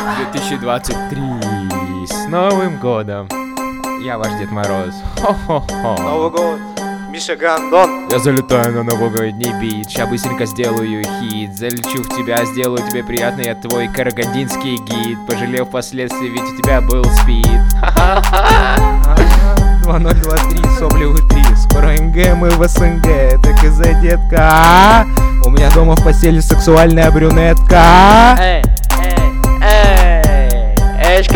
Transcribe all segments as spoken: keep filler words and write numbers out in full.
две тысячи двадцать три. С Новым годом! Я ваш Дед Мороз. Хо-хо-хо. Новый год. Миша Гандон. Я залетаю на новогодний бит. Ща быстренько сделаю хит. Залечу в тебя, сделаю тебе приятный я твой карагандинский гид. Пожалел впоследствии, ведь у тебя был спид. два ноль два три, Соболевы три. Скоро НГ, мы в СНГ. Так и за детка. У меня дома в постели сексуальная брюнетка. Эй, эй, эй, эшки!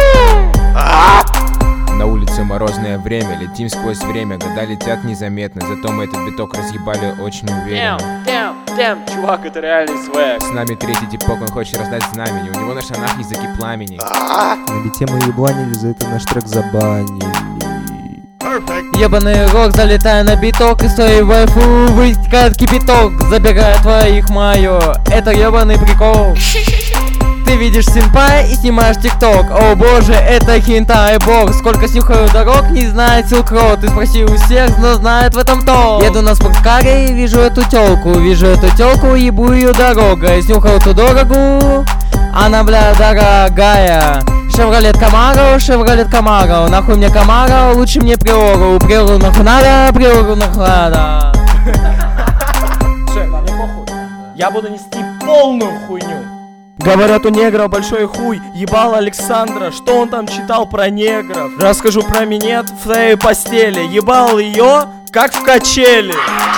На улице морозное время, летим сквозь время, года летят незаметно, зато мы этот биток разъебали очень уверенно. Damn, damn, damn, чувак, это реальный свэг. С нами третий типок, он хочет раздать знамени, у него на штанах языки пламени. На бите мы ебланили, за это наш трек забанили. Ебаный рок, залетая на биток, из твоей вайфу вытекает кипяток, забирая твоих майо, это ебаный прикол. Ты видишь симпай и снимаешь тикток. О боже, это хентай бог. Сколько снюхаю дорог, не знает Силкрот. Ты спроси у всех, но знает в этом то. Еду на спорткаре и вижу эту тёлку. Вижу эту тёлку, ебу её дорогой. Снюхал эту дорогу, она, бля, дорогая. Шевролет Камаро, Шевролет Камаро. Нахуй мне Камаро, лучше мне Приору. Приору нахуй надо, Приору нахуй надо. Все, да, мне похуй. Я буду нести полную хуйню. Говорят, у негра большой хуй, ебал Александра, что он там читал про негров? Расскажу про минет в твоей постели, ебал ее, как в качели.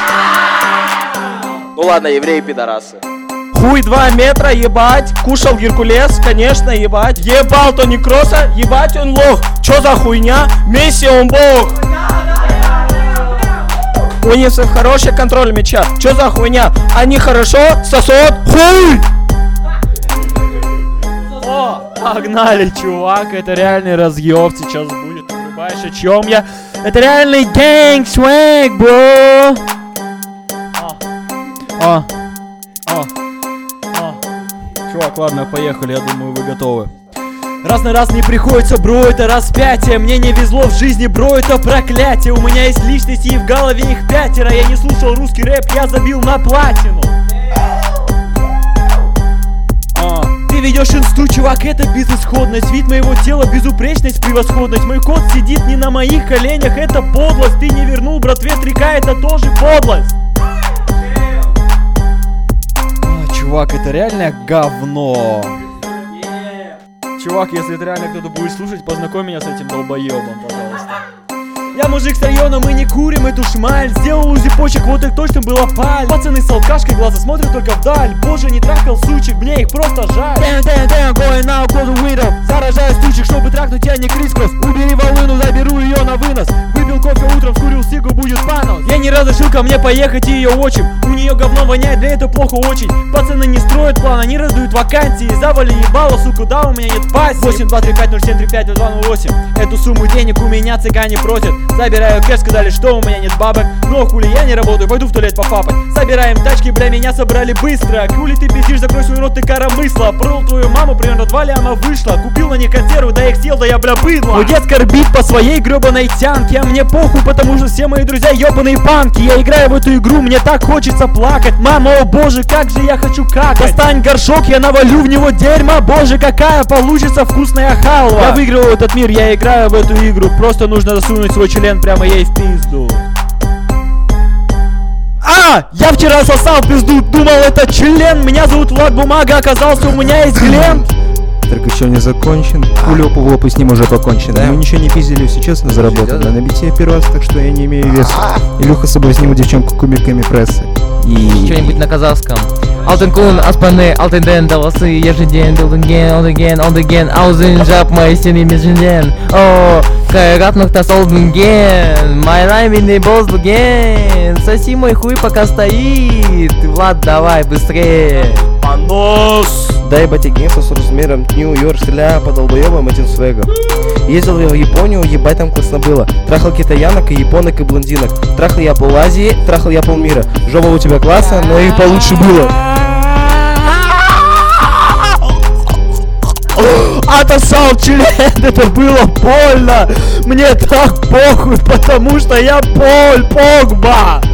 Ну ладно, евреи пидорасы. Хуй два метра, ебать, кушал Геркулес, конечно, ебать. Ебал Тони Кросса, ебать он лох, чё за хуйня, Месси он бог. У них хороший контроль мяча, чё за хуйня, они хорошо сосут хуй. О, погнали, чувак, это реальный разъёб сейчас будет, улыбаешь, о чем я? Это реальный гэнг свэг, бро. О, о, о. Чувак, ладно, поехали, я думаю, вы готовы. Раз на раз не приходится, бро, это распятие. Мне не везло в жизни, бро, это проклятие. У меня есть личности и в голове их пятеро. Я не слушал русский рэп, я забил на платину. Ты ведешь инсту, чувак, это безысходность. Вид моего тела, безупречность, превосходность. Мой кот сидит не на моих коленях, это подлость. Ты не вернул братве трека, это тоже подлость. А, чувак, это реально говно. Чувак, если это реально кто-то будет слушать, познакомь меня с этим долбоебом, пожалуйста. Я мужик с района, мы не курим эту шмаль. Сделал УЗИ почек, вот их точно было паль. Пацаны с алкашкой, глаза смотрят только вдаль. Боже, не трахал сучек, мне их просто жаль. Damn, damn, damn, going now, call the widow. Заражаю стучек, чтобы трахнуть я не крискос. Убери волыну, заберу ее на вынос. Выпил кофе утром, вкурил сигу, будет панос. Я не разрешил ко мне поехать и ее отчим. У нее говно воняет, да это плохо очень. Пацаны не строят план, они раздают вакансии. Завали ебало, сука, да, у меня нет пассии. восемь два три пять ноль семь три пять два ноль восемь. Эту сумму денег у меня цыгане просят. Забираю кэш, сказали, что у меня нет бабок. Но хули я не работаю, пойду в туалет пофапать. Собираем тачки, бля, меня собрали быстро. Хули ты пиздишь, закрой свой рот, ты коромысла. Продал твою маму, примерно два ляма вышла. Купил на ней консервы, да их съел, да я, бля, быдло. Мой дед скорбит по своей гребаной тянке. А мне похуй, потому что все мои друзья ебаные панки. Я играю в эту игру, мне так хочется плакать. Мама, о боже, как же я хочу какать. Достань горшок, я навалю в него дерьма. Боже, какая получится вкусная халва. Я выигрываю этот мир, я играю в эту игру. Просто нужно засунуть свой член прямо ей в пизду. А! Я вчера сосал пизду, думал это член. Меня зовут Влад Бумага, оказался у меня есть Глент. Трек еще не закончен, пулю по лопу с ним уже покончено. Мы ничего не пиздили, все честно заработано. На бите я первый раз, так что я не имею веса. Илюха соблазнил девчонку кубиками прессы. И... Что-нибудь на казахском. Алтын кун, аспаны, алтын ден, даласы, ежеден, дылдынген, олдыген, олдыген, аузын жапмай сені межінден. О, кайрат нұқтас олдынген, майрай мені боздылген, соси мой хуй пока стоит, Влад, давай быстрее. Понос! Дай батигенса с размером Нью-Йорк, стреляя по долбоебам этим свегом. Ездил я в Японию, ебать там классно было. Трахал китаянок и японок и блондинок. Трахал я пол Азии, трахал я полмира. Жопа у тебя классно, но и получше было. Отосал член, это было больно. Мне так похуй, потому что я Поль Погба.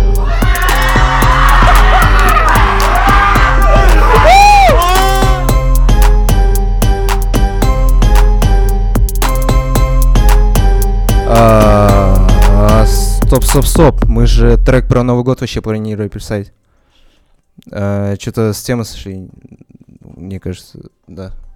Стоп, стоп, стоп. Мы же трек про Новый год вообще планировали писать. Что-то с темы сошли, мне кажется, да.